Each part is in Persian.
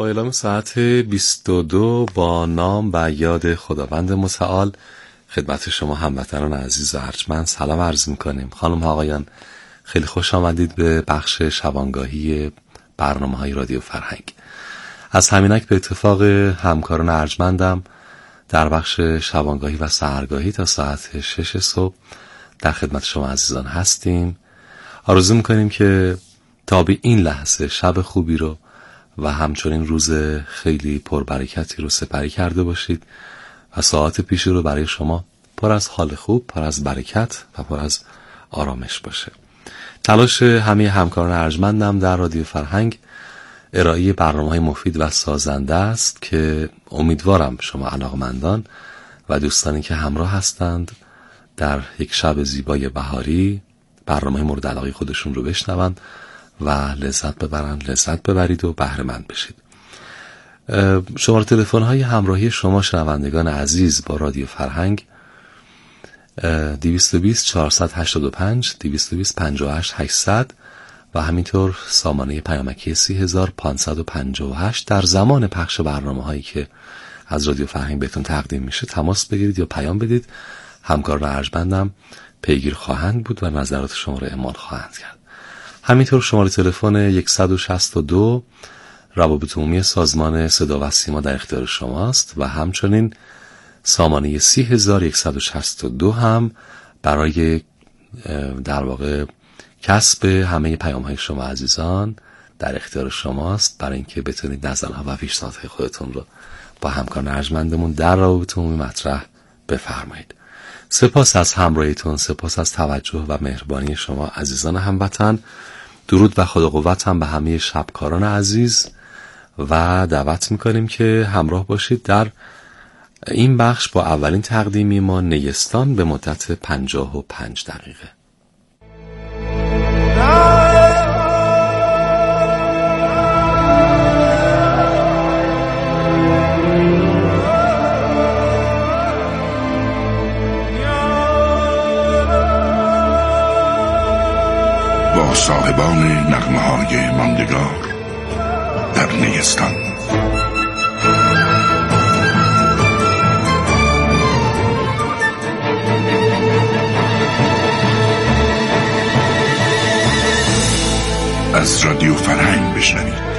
با اعلام ساعت 22 با نام و یاد خداوند متعال خدمت شما هموطنان عزیز و ارجمند سلام عرض می‌کنیم. خانم ها آقایان، خیلی خوش آمدید به بخش شبانگاهی برنامه‌های رادیو فرهنگ. از همینک به اتفاق همکاران ارجمندم در بخش شبانگاهی و سحرگاهی تا ساعت 6 صبح در خدمت شما عزیزان هستیم. آرزو می‌کنیم که تا به این لحظه شب خوبی رو و همچنین روز خیلی پربرکتی رو سپری کرده باشید و ساعت پیشی رو برای شما پر از حال خوب، پر از برکت و پر از آرامش باشه. تلاش همه همکاران ارجمندم در رادیو فرهنگ ارائه برنامه‌های مفید و سازنده است که امیدوارم شما علاقمندان و دوستانی که همراه هستند در یک شب زیبای بهاری برنامه مورد علاقه خودشون رو بشنوند و لذت ببرید و بهره مند بشید. شماره تلفن های همراهی شما شنوندگان عزیز با رادیو فرهنگ 220 485 220 58 800 و همینطور سامانه پیامکی 30558 در زمان پخش برنامه هایی که از رادیو فرهنگ بهتون تقدیم میشه تماس بگیرید یا پیام بدید. همکاران ارجمندم پیگیر خواهند بود و نظرات شما را اعمال خواهند کرد. همینطور شماره تلفن 162 روابط عمومی سازمان صدا و سیما در اختیار شماست و همچنین سامانه 3162 هم برای در واقع کسب همه پیام های شما عزیزان در اختیار شماست، برای اینکه بتونید نظرها و پیشنهادهای خودتون رو با همکاران ارجمندمون در روابط عمومی مطرح بفرمایید. سپاس از همراهیتون، سپاس از توجه و مهربانی شما عزیزان هموطن. درود و خدا قوت هم به همه شبکاران عزیز و دعوت میکنیم که همراه باشید در این بخش با اولین تقدیمی ما نیستان به مدت 55 دقیقه. با صاحبان نغمه‌های ماندگار در نیستان. از رادیو فرهنگ بشنوید.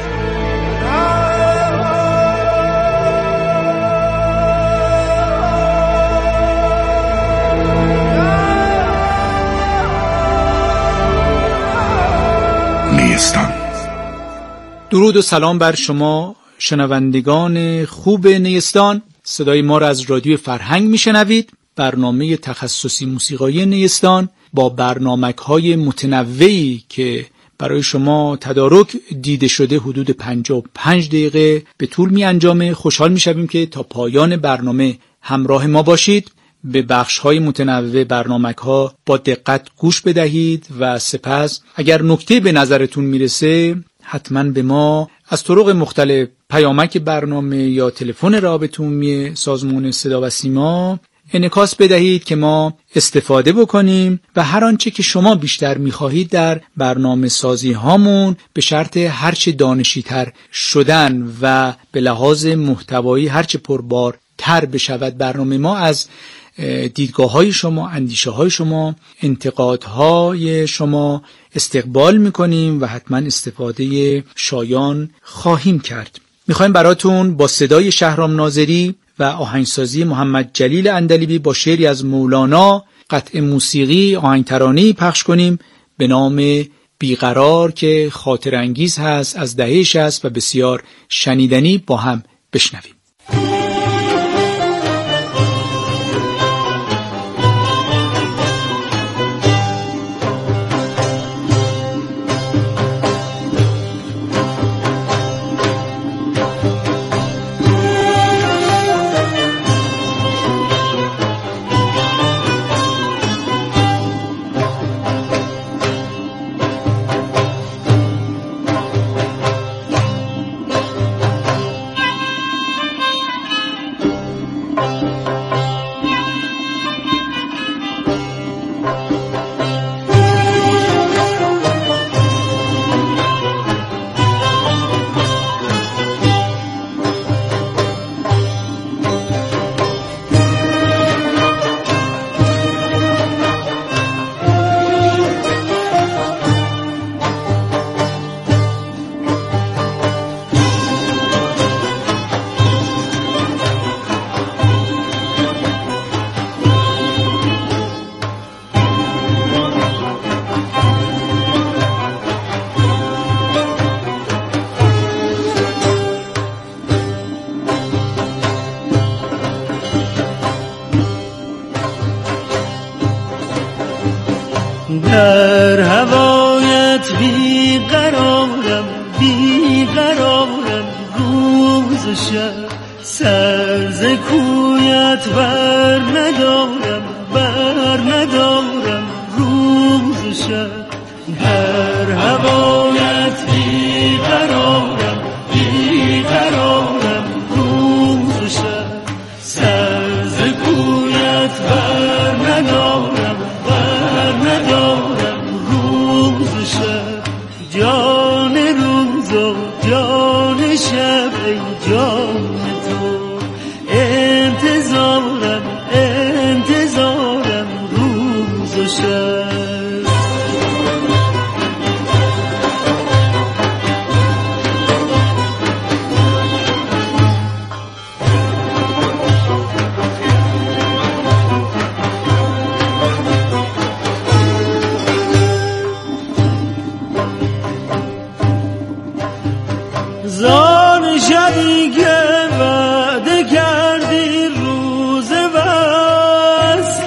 نیستان. درود و سلام بر شما شنوندگان خوب نیستان. صدای ما را از رادیو فرهنگ میشنوید. برنامه تخصصی موسیقایی نیستان با برنامه‌های متنوعی که برای شما تدارک دیده شده حدود 55 دقیقه به طول می انجامه. خوشحال می شویم که تا پایان برنامه همراه ما باشید. به بخش‌های متنوع برنامه‌ها با دقت گوش بدهید و سپس اگر نکته به نظرتون میرسه حتما به ما از طرق مختلف پیامک برنامه یا تلفن رابطه عمومی سازمان صدا و سیما انعکاس بدهید که ما استفاده بکنیم و هر آنچه که شما بیشتر می‌خواهید در برنامه سازی هامون به شرط هرچه دانشی‌تر شدن و به لحاظ محتوایی هرچه پربارتر بشود برنامه ما، از دیدگاه‌های شما، اندیشه‌های شما، انتقادهای شما استقبال می‌کنیم و حتما استفاده شایان خواهیم کرد. می‌خوایم براتون با صدای شهرام ناظری و آهنگسازی محمد جلیل اندلیبی با شعری از مولانا قطعه موسیقی آهنگ ترانه‌ای پخش کنیم به نام بیقرار که خاطر انگیز هست، از دهه 60 و بسیار شنیدنی. با هم بشنویم. در هوایت بیقرارم بیقرارم روز و شب سر ز کویت بر ندارم روز و شب در هوایت بیقرارم بیقرارم روز و شب سر ز کویت بر ندارم روز و شب جان روز و جان شب ای جان تو انتظارم روز و شب زان شبی که وعده کردی روز وصل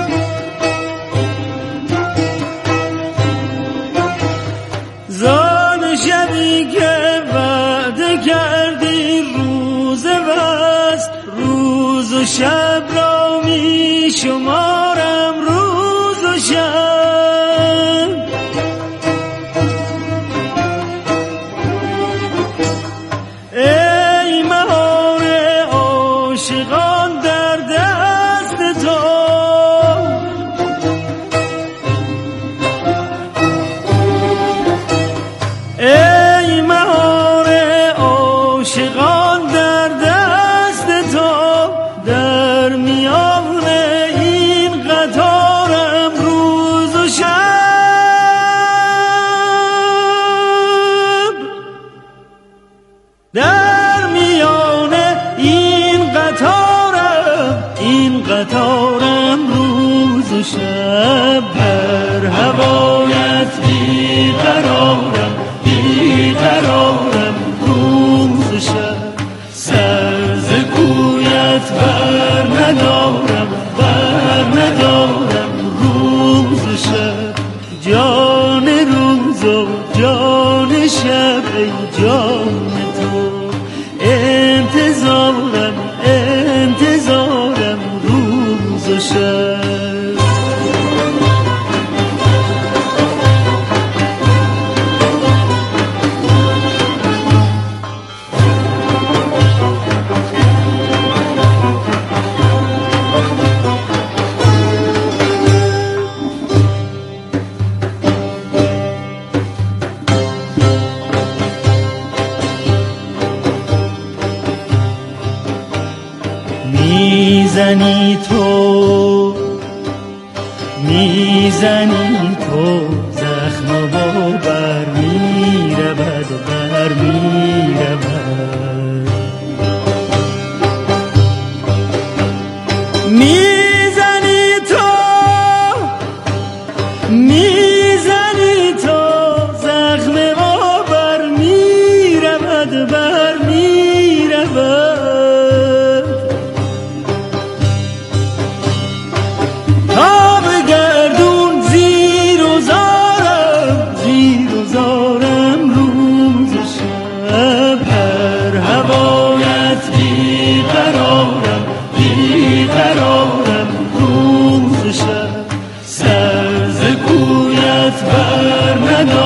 زان شبی که وعده کردی روز وصل روز و شب را می شمارم روز و شب در میان این قطارم روز و شب بر هوایت بیقرارم روز و شب سر ز کویت بر ندارم روز و شب جان روز و جان شب ای جان انتظارم روز و شب میزنی تو زخم و بر میرود میزنی تو زخم و بر میرود بیقرارم روز و شب سر ز کویت بر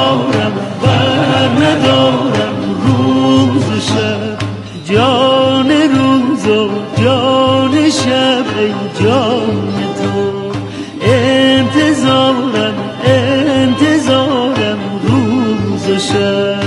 ندارم روز و شب جان روز و جان شب ای جان تو انتظارم روز و شب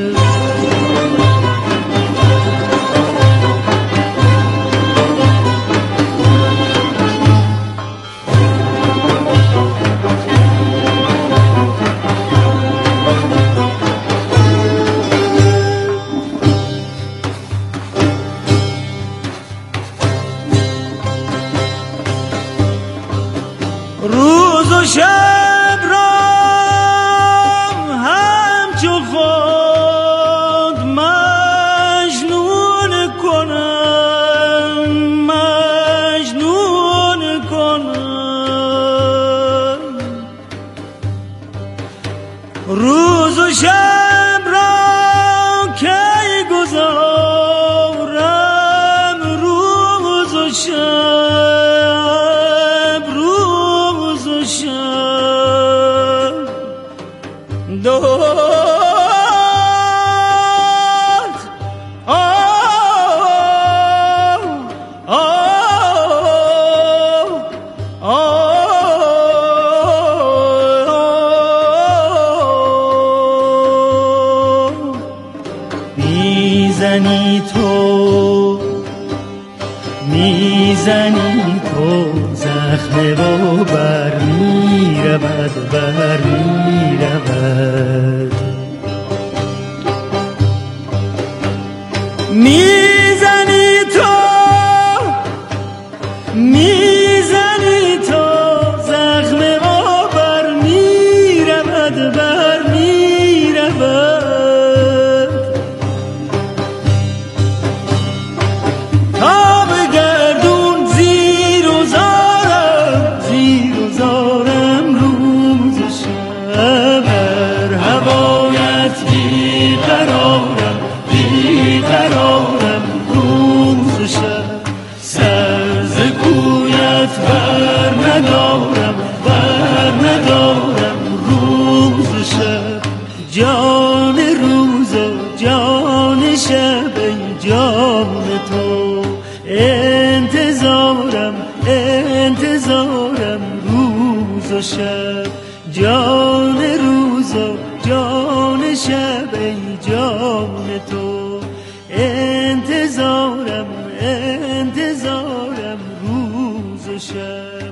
روز و شب را همچو خود مجنون کنم روز و شب را کی گذارم روز و شب روز و شب میزنی تو زخم و بر میرود بر میرود میزنی تو زخم و بر میرود بر میرود جان روز و جان شب ای جان تو انتظارم روز و شب جان روز و جان شب ای جان تو انتظارم روز و شب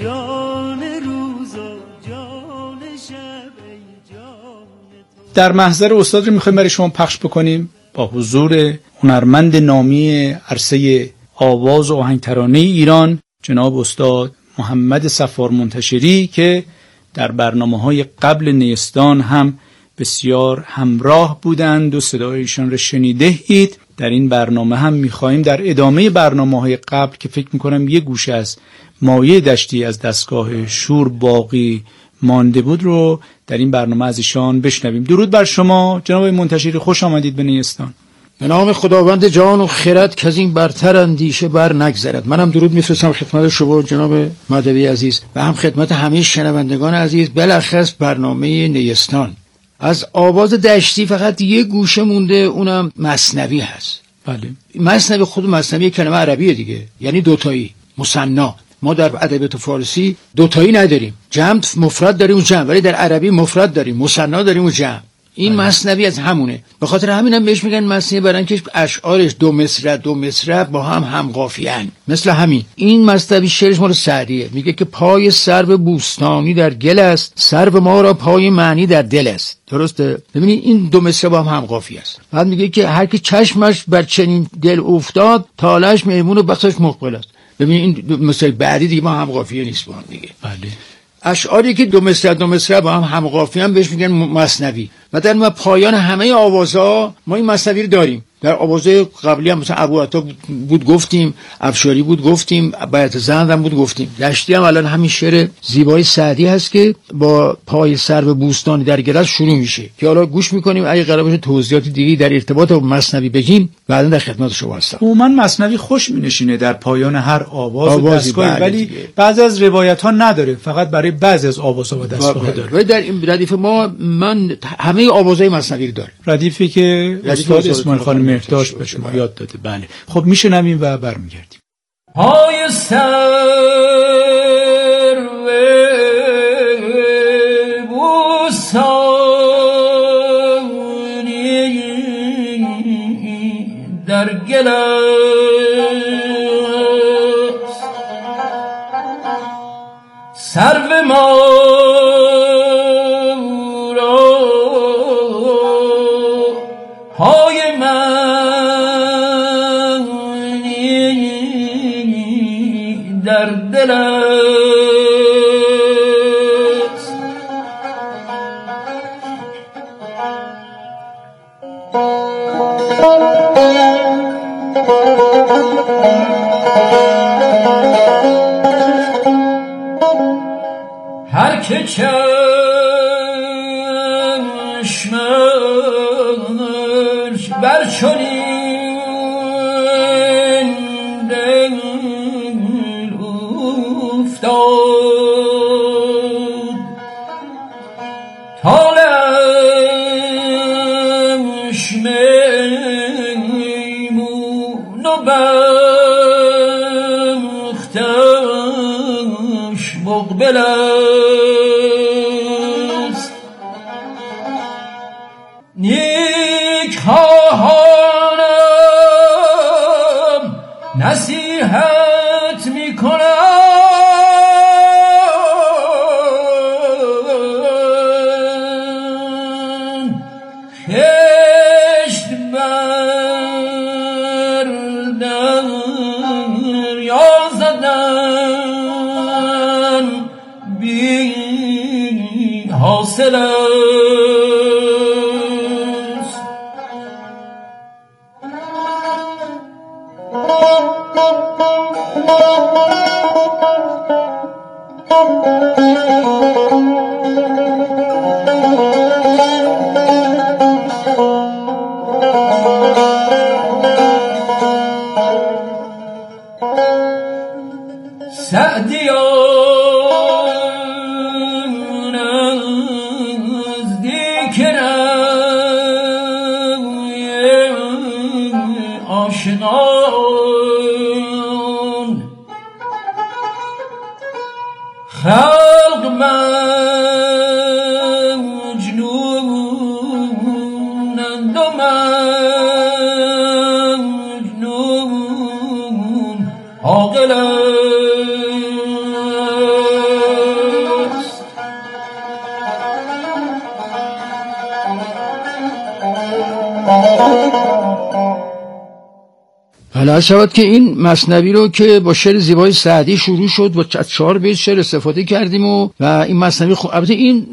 جان روز و جان شب ای جان در محضر استاد رو میخوایم برای شما پخش بکنیم با حضور هنرمند نامی عرصه آواز و آهنگ ترانه ایران جناب استاد محمد صفار منتشری که در برنامه‌های قبل نیستان هم بسیار همراه بودند و صدایشان را شنیده اید. در این برنامه هم میخواهیم در ادامه برنامه‌های قبل که فکر میکنم یه گوشه از مایه دشتی از دستگاه شور باقی مانده بود رو در این برنامه از ایشان بشنویم. درود بر شما جناب منتشری، خوش آمدید به نیستان. به نام خداوند جان و خرد که از این برتر اندیشه بر نگذرد. منم درود میفرستم خدمت شما جناب مهدوی عزیز و هم خدمت همه شنوندگان عزیز، بالاخص برنامه نیستان. از آواز دشتی فقط یه گوشه مونده، اونم مثنوی هست. بله، مثنوی خود مثنوی کلمه عربیه دیگه، یعنی دوتایی، مثنی. ما در ادبیات فارسی دوتایی نداریم، جمع مفرد داریم و جمع، ولی در عربی مفرد داریم، مثنی داریم و جمع. این مثنوی از همونه. به خاطر همینم بهش میگن مثنوی، برای اینکه اشعارش دو مصرع با هم قافیه‌اند. مثل همین این مثنوی شعرش مال سعدیه، میگه که پای سرو بوستانی در گل است، سرو ما را پای معنی در دل است. درسته؟ ببینید این دو مصرع با هم قافیه است. بعد میگه که هر کی چشمش بر چنین دل افتاد، تالش میمون و بخشش مقبل است. ببینید این مثل بعدی دیگه با هم قافیه نیست با هم دیگه. بله، اشعاری که دو مصرع با هم قافیه هم بهش میگن مثنوی. و در پایان همه آوازها ما این مثنوی رو داریم. در آوازهای قبلی هم مثلا ابو عطا بود گفتیم، افشاری بود گفتیم، بیات زند هم بود گفتیم. دشتی هم الان همین شعر زیبای سعدی هست که با پای سرو بوستانی در گل شروع میشه که حالا گوش میکنیم. اگه قرار باشه توضیحات دیگه در ارتباط با مثنوی بگیم بعدا در خدمت شما هستم. عموما مثنوی خوش مینشینه در پایان هر آواز و دستگاه، ولی دیگه. بعضی از روایت ها نداره، فقط برای بعضی از آوازها و دستگاه داره. ولی در این ردیف من همه آوازهای مثنوی رو داره، ردیفی که استاد اسماعیل خان مهرداش به شما یاد داده. بله، خب میشنویم و برمیگردیم. پای سرو بوستانی در گل است، سرو ما را پای در دل است. هر که چشم چشمش بر چنین دل افتاد تالش میمون و بختش مقبل است نیک خواهانم نصیحت میکنم خشت بردن یا زدن بی حاصل است سعدیان نزدیک روی آشنان خلق مجنونند و مجنون عاقل است حالا شود که این مثنوی رو که با شعر زیبای سعدی شروع شد و 4 بیت شعر استفاده کردیم و این مثنوی البته این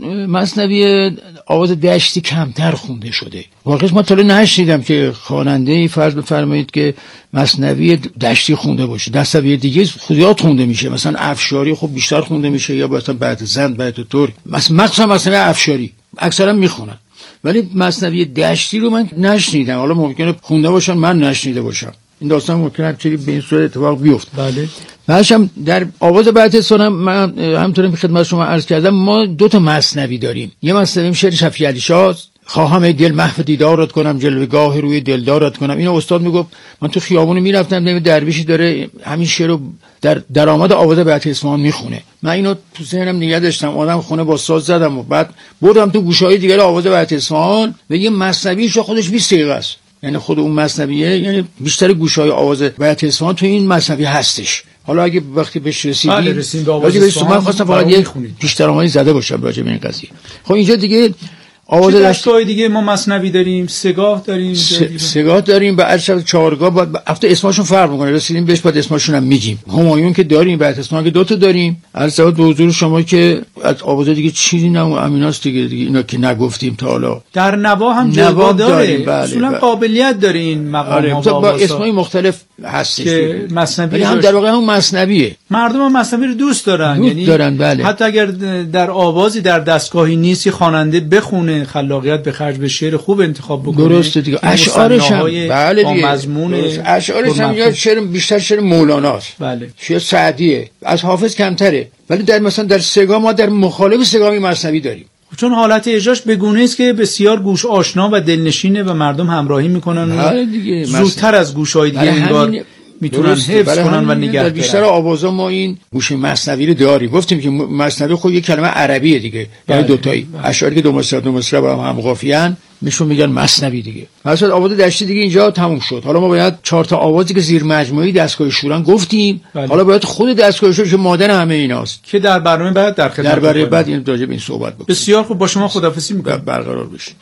مثنوی آواز دشتی کمتر خونده شده. واقعا من تا نشنیدم که خواننده فرض بفرمایید که مثنوی دشتی خونده باشه. دستوی دیگه خودیات خونده میشه، مثلا افشاری خب بیشتر خونده میشه یا مثلا بعد زند بعد ترک، مثلا مثنوی افشاری اکثرا میخونن، ولی مثنوی دشتی رو من نشنیدم. حالا ممکنه خونده باشن من نشنیده باشم. این داستان ممکنه چیزی به این صورت اتفاق بیفته. بله. بعدشم در آواز بعد من همونطوری که خدمت شما عرض کردم ما 2 مثنوی داریم. یه مثنوی شعر شفیع علی شاه، خواهم ای دل محو دیدارت کنم جلوگاه روی دلدارت کنم. اینو استاد میگفت من تو خیابون میرفتم دیدم درویشی داره همین شعر رو در درآمد آواز بیعت اصفهان میخونه. من اینو تو ذهنم نگه داشتم، آدم خونه با ساز زدم و بعد بردم تو گوشه‌های دیگه آواز بیعت اصفهان و یه مثنویش خودش 20 دقیقه است. یعنی خود اون مثنویه، یعنی بیشتر گوشه‌های آواز بیعت اصفهان تو این مثنوی هستش. حالا اگه وقتی بهش رسیدیم به آواز اصفهان من خواستم فقط یک پیش‌درآمدی زده باشم راجع به این قضیه. خب اینجا دیگه آواز دستگاه دیگه ما مثنوی داریم، سگاه داریم، سگاه داریم و عرض چهارگاه بعد هفته اسمشون فرق میکنه، رسیدیم بهش بعد اسمشون هم میگیم. همایون که داریم، بعد اسمان که 2 تا داریم. عرض به حضور شما که از آواز دیگه چیزی نه امیناست دیگه اینا که نگفتیم تا حالا. در نوا هم جلوه داره، اصولا قابلیت داره این مقام ها با اسمای مختلف هستش که مثنوی هم در واقع هم مثنویه. مردم هم مثنوی رو دوست دارن، یعنی دارن. بله. حتی اگر در آوازی در دستگاهی نیستی خواننده بخونه، خلاقیت به خرج به شعر خوب انتخاب بکنه. درسته دیگه. اشعارش هم بله دیگه مضمون، اشعارش هم یا شعر بیشتر شعر مولاناست. بله. شعر سعدیه، از حافظ کمتره، ولی در مثلا در سگاه ما در مخالف سگاه مثنوی داریم. چون حالت اجراش به گونه است که بسیار گوش آشنا و دلنشینه و مردم همراهی میکنن زودتر از گوش‌های دیگه انگار میتونن حفظ کنن و نگه دارن. بیشتر آوازا ما این گوش مثنوی رو داریم. گفتیم که مثنوی خود یک کلمه عربیه دیگه، یعنی دوتایی اشعاری که 2 مصرع با هم قافیه‌اند میشون میگن مثنوی دیگه. مثلا آواز دشتی دیگه اینجا تموم شد. حالا ما باید 4 تا آوازی که زیر مجموعه دستگاه شوران گفتیم. بله. حالا باید خود دستگاه شور که مادر همه ایناست که در برنامه بعد در خدمت برنامه بعد این راجع به این صحبت بکنیم. بسیار خوب، با شما خداحافظی می‌کنم. برقرار بشید.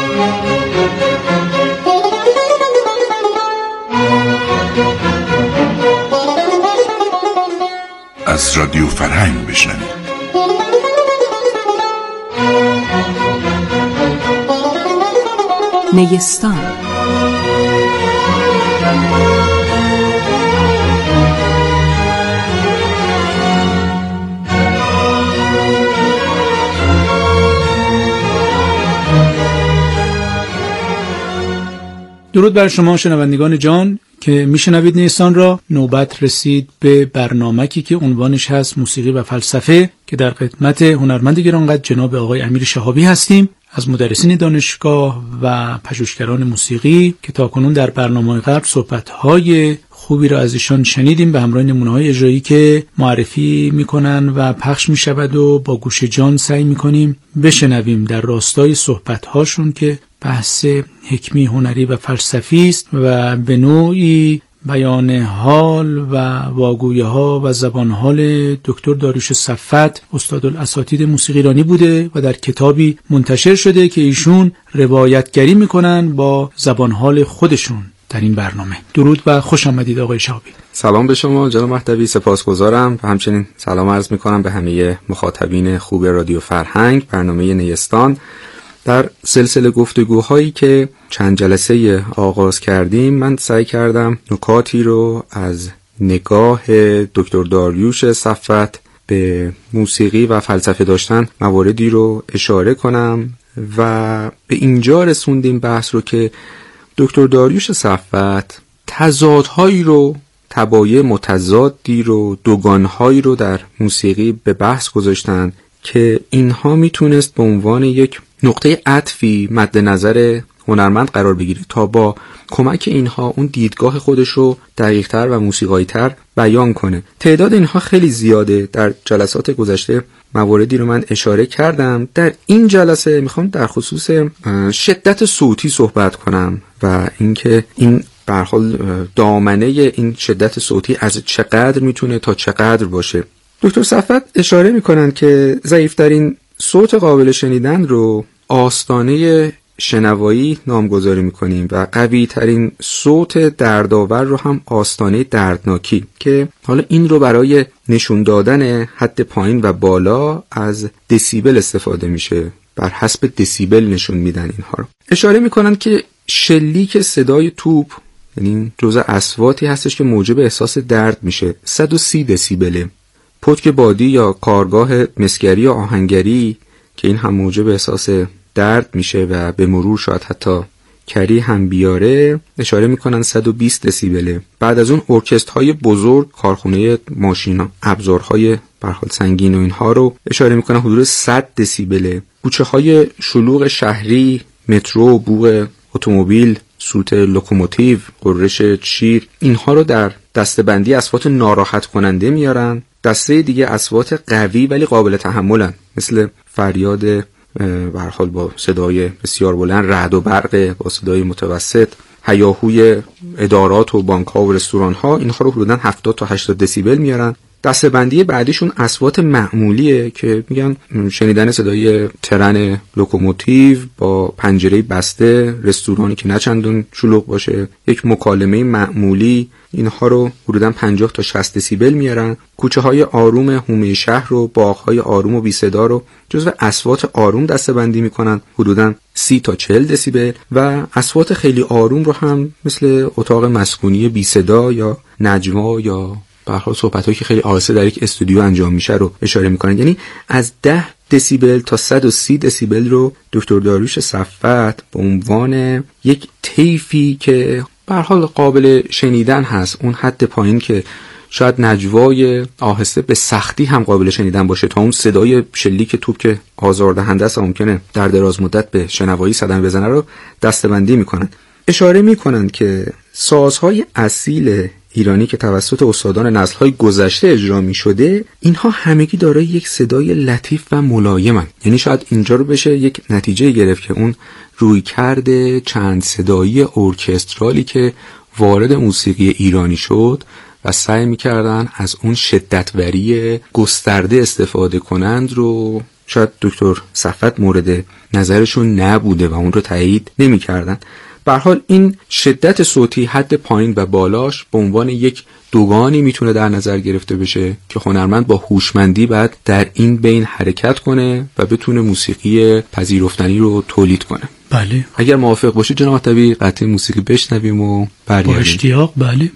از رادیو فرهنگ بشنوید. نیستان. درود بر شما شنوندگان جان که میشنوید نیستان را. نوبت رسید به برنامه‌ای که عنوانش هست موسیقی و فلسفه که در خدمت هنرمند گرانقدر جناب آقای امیر شهابی هستیم، از مدرسین دانشگاه و پژوهشگران موسیقی که تاکنون در برنامه‌های قبل صحبت‌های خوبی را از ایشان شنیدیم به همراه نمونه‌های اجرایی که معرفی میکنن و پخش میشود و با گوش جان سعی میکنیم بشنویم در راستای صحبت‌هاشون که بحث حکمی هنری و فلسفی است و به نوعی بیان حال و واگویه ها و زبان حال دکتر داریوش صفت استادالاساتید موسیقی ایرانی بوده و در کتابی منتشر شده که ایشون روایتگری میکنن با زبان حال خودشون در این برنامه. درود و خوش آمدید آقای شهابی. سلام به شما جناب مهدوی، سپاسگزارم و همچنین سلام عرض میکنم به همه مخاطبین خوب رادیو فرهنگ. برنامه نیستان در سلسله گفتگوهایی که چند جلسه آغاز کردیم، من سعی کردم نکاتی رو از نگاه دکتر داریوش صفت به موسیقی و فلسفه داشتن مواردی رو اشاره کنم و به اینجا رسوندیم بحث رو که دکتر داریوش صفت تضادهایی رو، تبایع متضادی رو، دوگانهایی رو در موسیقی به بحث گذاشتن که اینها میتونست به عنوان یک نقطه عطفی مد نظر هنرمند قرار بگیره تا با کمک اینها اون دیدگاه خودش رو دقیق‌تر و موسیقایی‌تر بیان کنه. تعداد اینها خیلی زیاده. در جلسات گذشته مواردی رو من اشاره کردم. در این جلسه میخوام در خصوص شدت صوتی صحبت کنم و اینکه این به هر حال دامنه این شدت صوتی از چقدر میتونه تا چقدر باشه. دکتر صفت اشاره میکنن که ضعیف‌ترین صوت قابل شنیدن رو آستانه شنوایی نامگذاری میکنیم و قوی ترین صوت دردآور رو هم آستانه دردناکی، که حالا این رو برای نشون دادن حد پایین و بالا از دسیبل استفاده میشه، بر حسب دسیبل نشون میدن اینها رو. اشاره میکنن که شلیک صدای توپ، یعنی جزء اصواتی هستش که موجب احساس درد میشه، 130 دسیبله. پتک بادی یا کارگاه مسگری یا آهنگری که این هم موجب احساس درد میشه و به مرور شاید حتی کری هم بیاره، اشاره میکنن 120 دسیبله. بعد از اون ارکسترهای بزرگ، کارخونه ماشینا، ابزارهای به هر حال سنگین و اینها رو اشاره میکنن حدود 100 دسیبله. کوچه های شلوغ شهری، مترو، بوق اتومبیل، سوت لوکوموتیو، قررش شیر، اینها رو در دسته‌بندی اصوات ناراحت کننده میارن. دسته دیگه اصوات قوی ولی قابل تحملن، مثل فریاد به هر حال با صدای بسیار بلند، رعد و برق با صدای متوسط، هیاهوی ادارات و بانک‌ها و رستوران‌ها، اینها رو حدوداً 70 تا 80 دسیبل میارن. دسته‌بندی بعدیشون اصوات معمولیه که میگن شنیدن صدای ترن لوکوموتیو با پنجره بسته، رستورانی که نه چندان شلوغ باشه، یک مکالمه معمولی، اینها رو حدوداً 50 تا 60 دسیبل میارن. کوچه‌های آروم حومه شهر و باغ‌های آروم و بی صدا رو جزو اصوات آروم دسته‌بندی میکنن، حدوداً 30 تا 40 دسیبل. و اصوات خیلی آروم رو هم مثل اتاق مسکونی بی صدا یا نجوا یا به هر حال صحبتایی که خیلی آهسته در یک استودیو انجام میشه رو اشاره میکنن. یعنی از 10 دسیبل تا 130 دسیبل رو دکتر داریوش صفت به عنوان یک طیفی که به هر حال قابل شنیدن هست، اون حد پایین که شاید نجوای آهسته به سختی هم قابل شنیدن باشه تا اون صدای شلیک توپ که آزاردهنده است و ممکنه در دراز مدت به شنوایی صدمه بزنه رو دسته‌بندی میکنن. اشاره میکنن که سازهای اصیل ایرانی که توسط استادان نسل‌های گذشته اجرا می‌شده، اینها همگی دارای یک صدای لطیف و ملایمن. یعنی شاید اینجا رو بشه یک نتیجه گرفت که اون رویکرد چند صدایی ارکسترالی که وارد موسیقی ایرانی شد و سعی می‌کردن از اون شدتوری گسترده استفاده کنند رو شاید دکتر صفت مورد نظرشون نبوده و اون رو تایید نمی‌کردن. به هر حال این شدت صوتی، حد پایین و بالاش به عنوان یک دوگانی میتونه در نظر گرفته بشه که هنرمند با هوشمندی بعد در این بین حرکت کنه و بتونه موسیقی پذیرفتنی رو تولید کنه. بله. اگر موافق باشید جناب طبیعی قطعه موسیقی بشنویم و برگردیم. با اشتیاق. بله.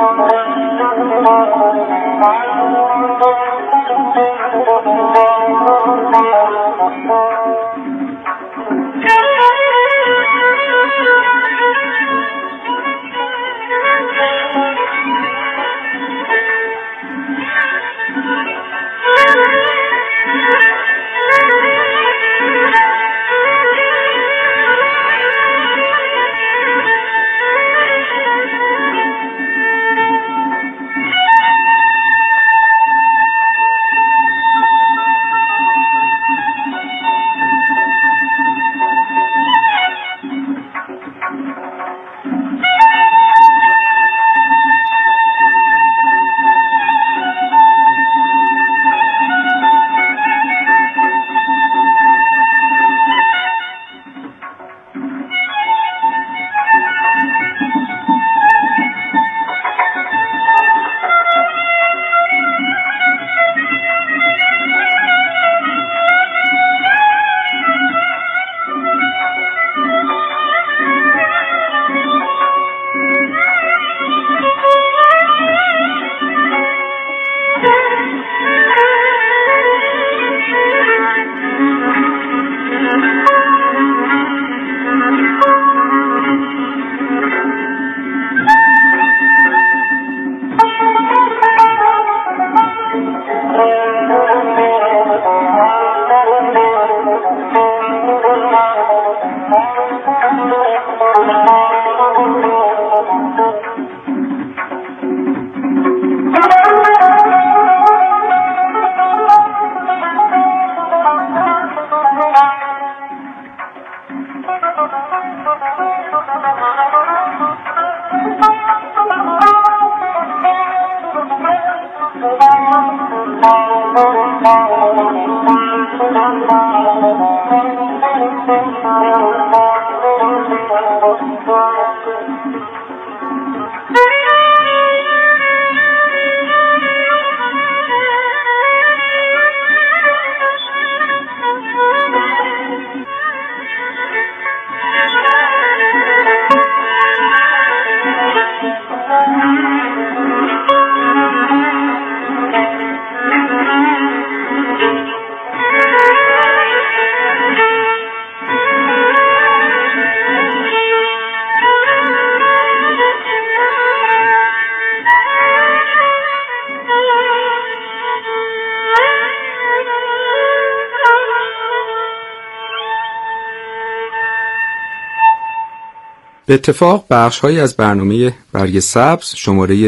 به اتفاق بخش‌هایی از برنامه برگ سبز شماره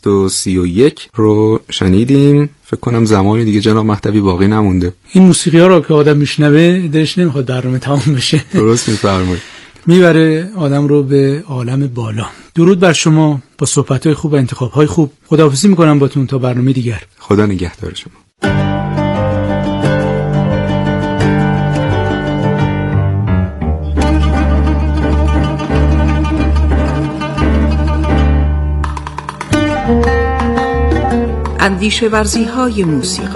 231 رو شنیدیم. فکر کنم زمانی دیگه جناب مهدوی باقی نمونده. این موسیقی ها رو که آدم میشنوه دلش نمیخواد برنامه تمام بشه. درست میفرمایید. میبره آدم رو به عالم بالا. درود بر شما با صحبت‌های خوب و انتخاب‌های خوب. خداحافظی میکنم باتون تا برنامه دیگر. خدا نگهدار شما. اندیشه ورزی‌های موسیقی.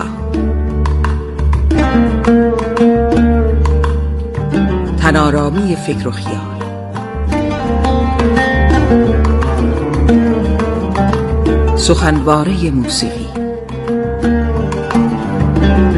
تنارامی فکر و خیال. سخنواره موسیقی.